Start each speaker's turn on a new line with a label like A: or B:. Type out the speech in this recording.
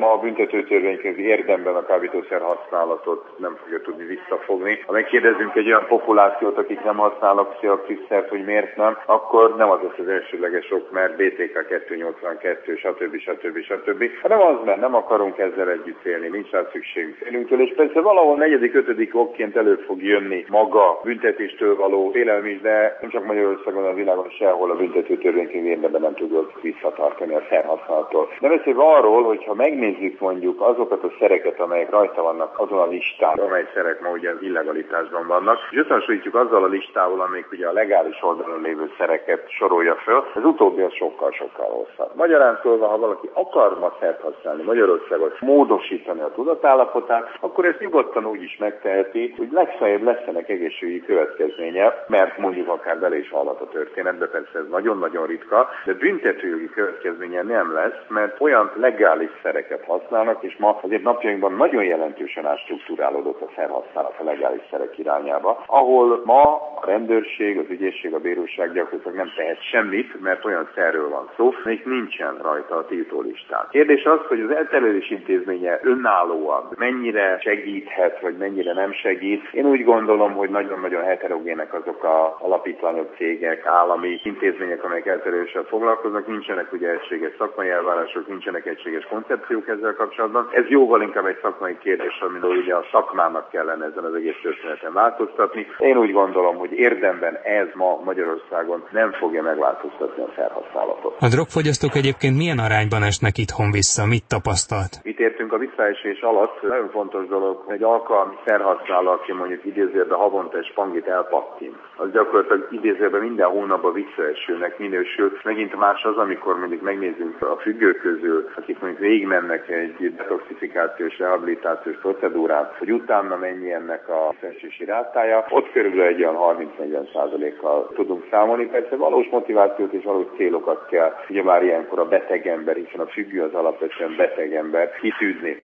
A: Ma a büntetőtörvénykönyv érdemben a kábítószer használatot nem fogja tudni visszafogni. Ha megkérdezünk egy olyan populációt, akik nem használnak pszichoaktív-szert, hogy miért nem, akkor nem az az elsődleges ok, mert BTK 282, stb. hanem az, mert nem akarunk ezzel együtt élni, nincs rá szükségünk félünktől, és persze valahol 4.-5. okként elő fog jönni maga büntetéstől való félelem is, de nem csak Magyarországon, a világon sehol a büntetőtörvénykönyv érdemben nem tudjuk visszatartani a szerhasználattól. De beszélve arról, hogyha megnézzük mondjuk azokat a szereket, amelyek rajta vannak azon a listán, amely szerek ma ugye az illegalitásban vannak, és összehasonlítjuk azzal a listával, amelyik ugye a legális oldalon lévő szereket sorolja föl, ez utóbbi az sokkal-sokkal rosszabb. Magyarán szólva, ha valaki akar ma szert használni Magyarországot, módosítani a tudatállapotát, akkor ezt nyugodtan úgy is megteheti, hogy legfeljebb leszenek egészségügyi következménye, mert mondjuk akár bele is hallhat a történetbe, persze ez nagyon-nagyon ritka, de büntetőjogi következménye nem lesz, mert olyan legális szereket használnak, és ma azért napjainkban nagyon jelentősen átstruktúrálódott a szerhasználat a legális szerek irányába, ahol ma a rendőrség, az ügyészség, a bíróság gyakorlatilag nem tehet semmit, mert olyan szerről van szó, még nincsen rajta a tiltólistán. Kérdés az, hogy az elterelés intézménye önállóan mennyire segíthet, vagy mennyire nem segít. Én úgy gondolom, hogy nagyon-nagyon heterogének azok a alapítványok, cégek, állami intézmények, amelyek eltereléssel foglalkoznak, nincsenek ugye egységes szakmai elvárások, nincsenek egységes koncepciók ezzel kapcsolatban. Ez jóval inkább egy szakmai kérdés, amiről ugye a szakmának kellene ezen az egész történeten változtatni. Én úgy gondolom, hogy érdemben ez ma Magyarországon nem fogja megváltoztatni a szerhasználatot.
B: A drogfogyasztók egyébként milyen arányban esnek itthon vissza? Mit tapasztalt?
A: Mit értünk a visszaesés alatt? Nagyon fontos dolog, hogy egy alkalmi szerhasználó, aki mondjuk idézőben havonta egy spangit elpattint, az gyakorlatilag idézőben minden hónapban visszaesőnek minősül. Megint más az, amikor mondjuk megnézzünk a függők közül, akik mondjuk végigmennek egy detoxifikációs, rehabilitációs procedúrát, hogy utána mennyi ennek a visszaesési rátája, ott körülbelül egy olyan 30-40%-kal tudunk számolni. Persze valós motivációt és valós célokat kell, ugye már ilyenkor a beteg ember, hiszen a függő az alapvetően beteg ember, kitűzni.